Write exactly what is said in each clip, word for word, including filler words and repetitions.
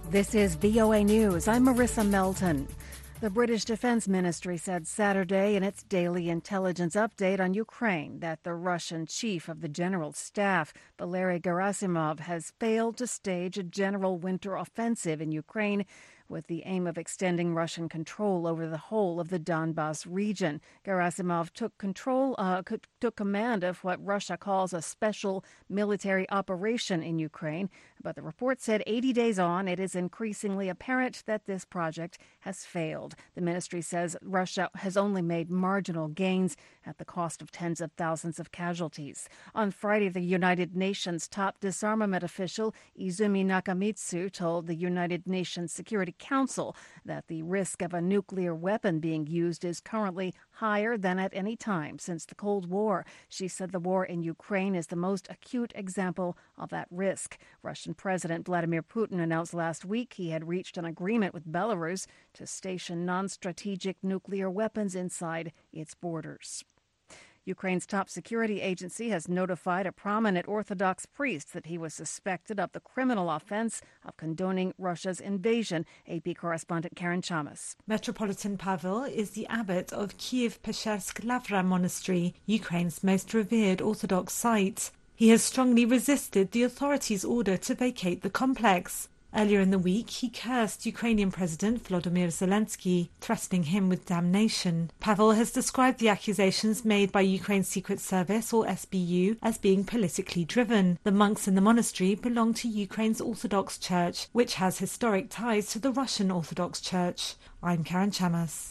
This is V O A News. I'm Marissa Melton. The British Defense Ministry said Saturday in its daily intelligence update on Ukraine that the Russian chief of the General Staff, Valery Gerasimov, has failed to stage a general winter offensive in Ukraine with the aim of extending Russian control over the whole of the Donbas region. Gerasimov took control, uh, took command of what Russia calls a special military operation in Ukraine. But the report said eighty days on, it is increasingly apparent that this project has failed. The ministry says Russia has only made marginal gains at the cost of tens of thousands of casualties. On Friday, the United Nations top disarmament official Izumi Nakamitsu told the United Nations Security Council that the risk of a nuclear weapon being used is currently higher than at any time since the Cold War. She said the war in Ukraine is the most acute example of that risk. Russian President Vladimir Putin announced last week he had reached an agreement with Belarus to station non-strategic nuclear weapons inside its borders. Ukraine's top security agency has notified a prominent Orthodox priest that he was suspected of the criminal offense of condoning Russia's invasion. A P correspondent Karen Chamas. Metropolitan Pavel is the abbot of Kiev-Peschersk Lavra Monastery, Ukraine's most revered Orthodox site. He has strongly resisted the authorities' order to vacate the complex. Earlier in the week, he cursed Ukrainian President Volodymyr Zelensky, threatening him with damnation. Pavel has described the accusations made by Ukraine's Secret Service, or S B U, as being politically driven. The monks in the monastery belong to Ukraine's Orthodox Church, which has historic ties to the Russian Orthodox Church. I'm Karen Chamas.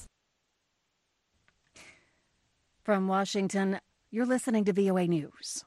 From Washington, you're listening to V O A News.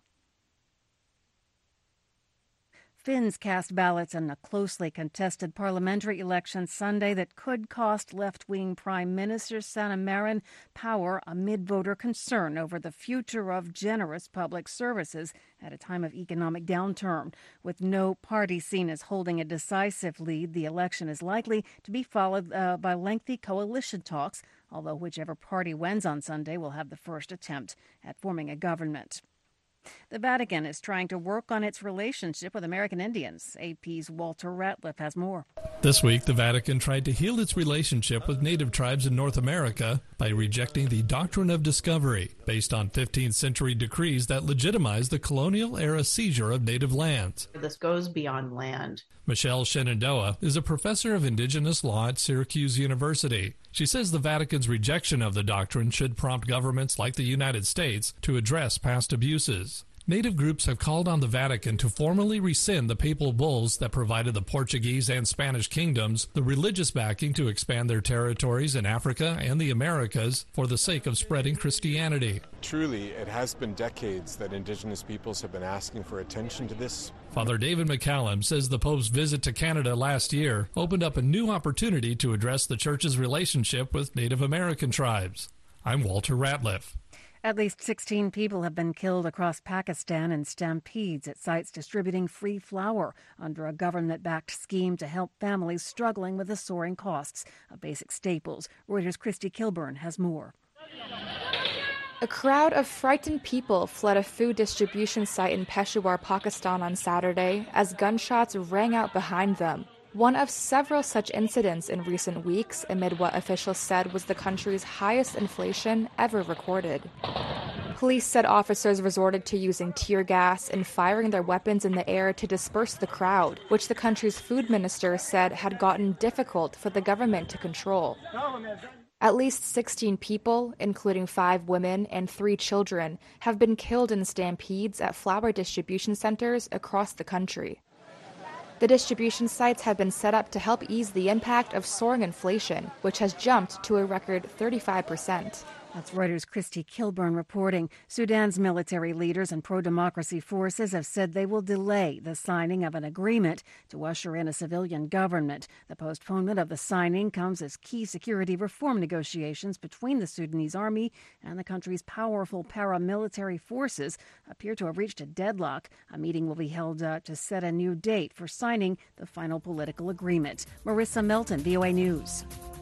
Finns cast ballots in a closely contested parliamentary election Sunday that could cost left-wing Prime Minister Sanna Marin power amid voter concern over the future of generous public services at a time of economic downturn. With no party seen as holding a decisive lead, the election is likely to be followed uh, by lengthy coalition talks, although whichever party wins on Sunday will have the first attempt at forming a government. The Vatican is trying to work on its relationship with American Indians. A P's Walter Ratliff has more. This week, the Vatican tried to heal its relationship with native tribes in North America by rejecting the doctrine of discovery, based on fifteenth century decrees that legitimized the colonial-era seizure of native lands. This goes beyond land. Michelle Shenandoah is a professor of indigenous law at Syracuse University. She says the Vatican's rejection of the doctrine should prompt governments like the United States to address past abuses. Native groups have called on the Vatican to formally rescind the papal bulls that provided the Portuguese and Spanish kingdoms the religious backing to expand their territories in Africa and the Americas for the sake of spreading Christianity. Truly, it has been decades that indigenous peoples have been asking for attention to this. Father David McCallum says the Pope's visit to Canada last year opened up a new opportunity to address the Church's relationship with Native American tribes. I'm Walter Ratliff. At least sixteen people have been killed across Pakistan in stampedes at sites distributing free flour under a government-backed scheme to help families struggling with the soaring costs of basic staples. Reuters' Christy Kilburn has more. A crowd of frightened people fled a food distribution site in Peshawar, Pakistan on Saturday as gunshots rang out behind them. One of several such incidents in recent weeks amid what officials said was the country's highest inflation ever recorded. Police said officers resorted to using tear gas and firing their weapons in the air to disperse the crowd, which the country's food minister said had gotten difficult for the government to control. At least sixteen people, including five women and three children, have been killed in stampedes at flour distribution centers across the country. The distribution sites have been set up to help ease the impact of soaring inflation, which has jumped to a record thirty-five percent. That's Reuters' Christy Kilburn reporting. Sudan's military leaders and pro-democracy forces have said they will delay the signing of an agreement to usher in a civilian government. The postponement of the signing comes as key security reform negotiations between the Sudanese army and the country's powerful paramilitary forces appear to have reached a deadlock. A meeting will be held uh, to set a new date for signing the final political agreement. Marissa Melton, V O A News.